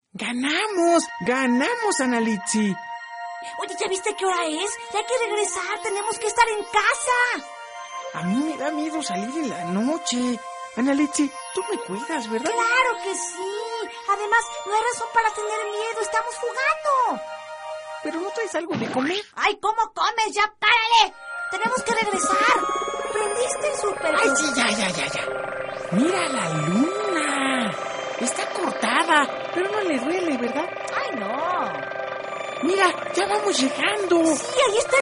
¡Ganamos, Analitzi! Oye, ¿ya viste qué hora es? Ya hay que regresar, tenemos que estar en casa. A mí me da miedo salir en la noche. Analitzi, tú me cuidas, ¿verdad? ¡Claro que sí! Además, no hay razón para tener miedo, estamos jugando. ¿Pero no traes algo de comer? ¡Ay, cómo comes! ¡Ya párale! Tenemos que regresar. ¿Prendiste el súper? ¡Ay, sí, ya! ¡Mira la luna! Está cortada, pero no le duele, ¿verdad? ¡Ay, no! Mira, ya vamos llegando. Sí, ahí está